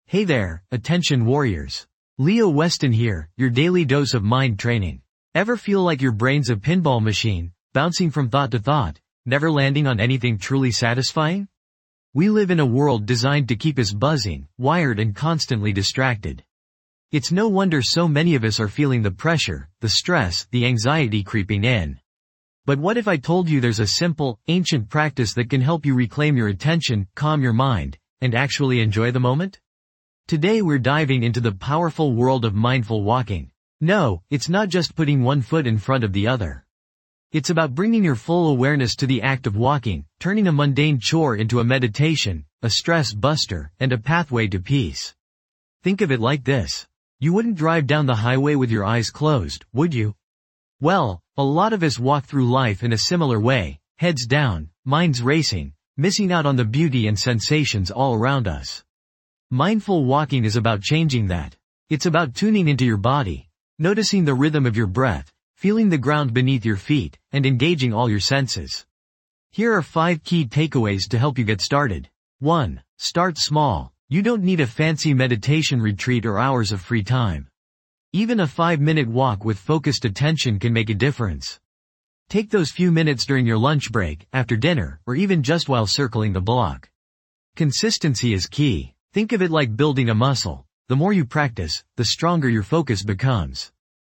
Hey there, attention warriors. Leo Weston here, your daily dose of mind training. Ever feel like your brain's a pinball machine, bouncing from thought to thought, never landing on anything truly satisfying? We live in a world designed to keep us buzzing, wired and constantly distracted. It's no wonder so many of us are feeling the pressure, the stress, the anxiety creeping in. But what if I told you there's a simple, ancient practice that can help you reclaim your attention, calm your mind, and actually enjoy the moment? Today we're diving into the powerful world of mindful walking. No, it's not just putting one foot in front of the other. It's about bringing your full awareness to the act of walking, turning a mundane chore into a meditation, a stress buster, and a pathway to peace. Think of it like this. You wouldn't drive down the highway with your eyes closed, would you? Well, a lot of us walk through life in a similar way, heads down, minds racing, missing out on the beauty and sensations all around us. Mindful walking is about changing that. It's about tuning into your body, noticing the rhythm of your breath, feeling the ground beneath your feet, and engaging all your senses. Here are 5 key takeaways to help you get started. 1. Start small. You don't need a fancy meditation retreat or hours of free time. Even a 5-minute walk with focused attention can make a difference. Take those few minutes during your lunch break, after dinner, or even just while circling the block. Consistency is key. Think of it like building a muscle. The more you practice, the stronger your focus becomes.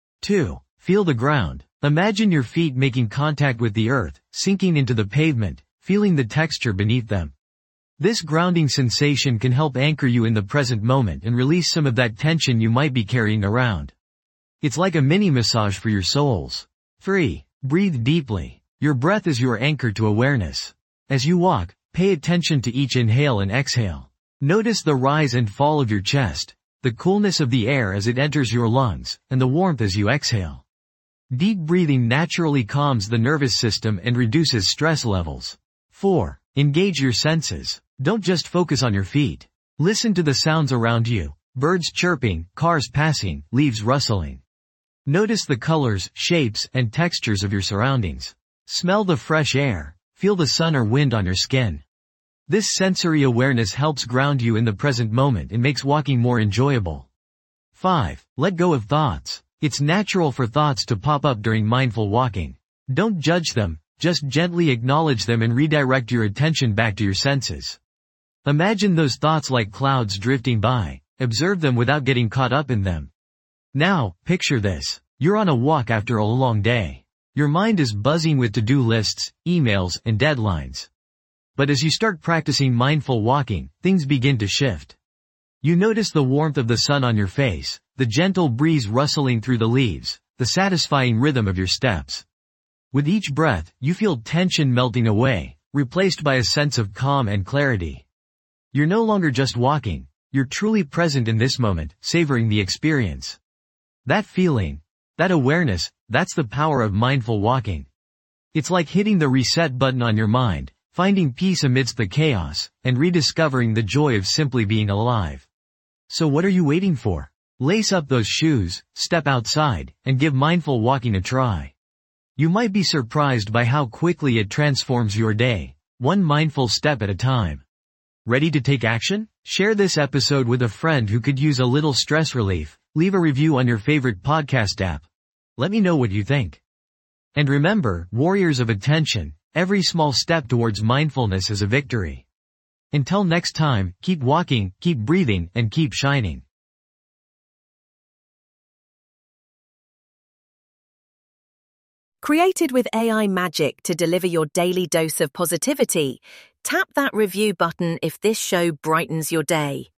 2. Feel the ground. Imagine your feet making contact with the earth, sinking into the pavement, feeling the texture beneath them. This grounding sensation can help anchor you in the present moment and release some of that tension you might be carrying around. It's like a mini massage for your souls. 3. Breathe deeply. Your breath is your anchor to awareness. As you walk, pay attention to each inhale and exhale. Notice the rise and fall of your chest, the coolness of the air as it enters your lungs, and the warmth as you exhale. Deep breathing naturally calms the nervous system and reduces stress levels. 4. Engage your senses. Don't just focus on your feet. Listen to the sounds around you, birds chirping, cars passing, leaves rustling. Notice the colors, shapes, and textures of your surroundings. Smell the fresh air. Feel the sun or wind on your skin. This sensory awareness helps ground you in the present moment and makes walking more enjoyable. 5. Let go of thoughts. It's natural for thoughts to pop up during mindful walking. Don't judge them, just gently acknowledge them and redirect your attention back to your senses. Imagine those thoughts like clouds drifting by. Observe them without getting caught up in them. Now, picture this. You're on a walk after a long day. Your mind is buzzing with to-do lists, emails, and deadlines. But as you start practicing mindful walking, things begin to shift. You notice the warmth of the sun on your face, the gentle breeze rustling through the leaves, the satisfying rhythm of your steps. With each breath, you feel tension melting away, replaced by a sense of calm and clarity. You're no longer just walking, you're truly present in this moment, savoring the experience. That feeling, that awareness, that's the power of mindful walking. It's like hitting the reset button on your mind, finding peace amidst the chaos, and rediscovering the joy of simply being alive. So what are you waiting for? Lace up those shoes, step outside, and give mindful walking a try. You might be surprised by how quickly it transforms your day, one mindful step at a time. Ready to take action? Share this episode with a friend who could use a little stress relief. Leave a review on your favorite podcast app. Let me know what you think. And remember, warriors of attention, every small step towards mindfulness is a victory. Until next time, keep walking, keep breathing, and keep shining. Created with AI magic to deliver your daily dose of positivity, tap that review button if this show brightens your day.